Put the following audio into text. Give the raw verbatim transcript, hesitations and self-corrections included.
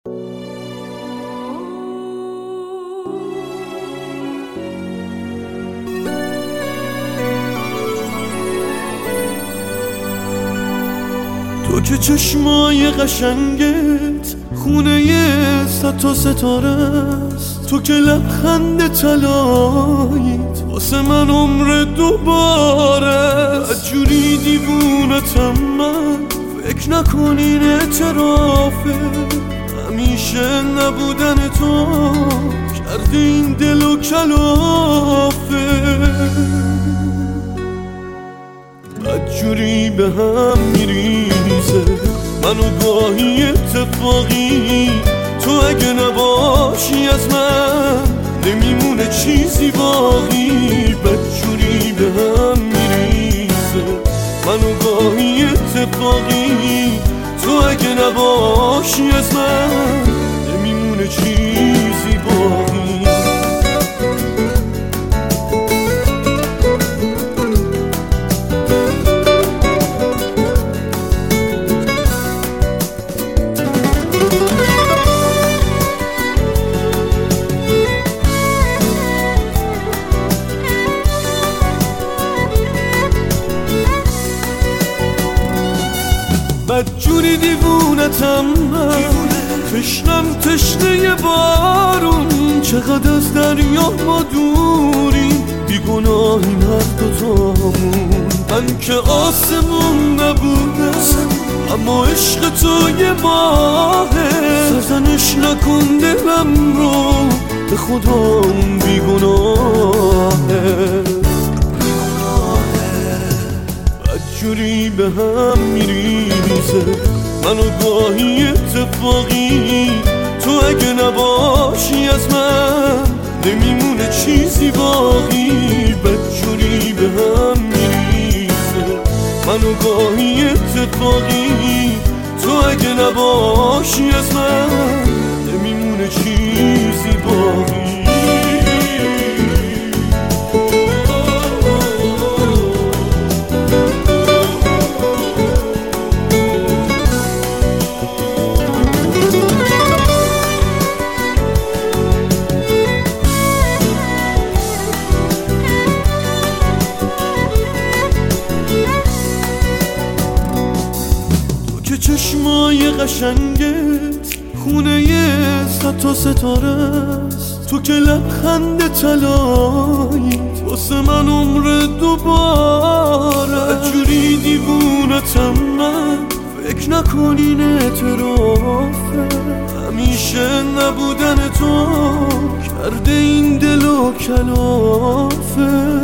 تو که چشمای قشنگت خونه صد تا ستاره است، تو که لبخند طلاییت واسه من عمر دوباره است. جوری دیوونتم من فکر نکن این اعترافه، همیشه نبودن تو کرده این دل و کلافه. بدجوری به هم میریزه منو گاهی اتفاقی، تو اگه نباشی از من نمیمونه چیزی باقی. بدجوری به هم میریزه منو گاهی اتفاقی، تو اگه نباشی از من نمیمونه چیزی باقی. بدجوری دیوونتم من، تشنم تشنه بارون، چقدر از دریا ما دوریم، بیگناهیم هر دوتامون. من که آسمون نبودم اما عشق تو یه ماهه، سرزنش نکن دلم رو به خدا اون بیگناهه. بدجوری به هم میریزه منو گاهی اتفاقی، تو اگه نباشی از من نمیمونه چیزی باقی. بدجوری به هم میریزه منو گاهی اتفاقی، تو اگه نباشی از من نمیمونه چیزی باقی. چشمای قشنگت خونه صد تا ستاره است، تو که لبخند طلاییت واسه من عمر دوباره. جوری دیوونتم من فکر نکن این اعترافه، همیشه نبودن تو کرده این دل و کلافه.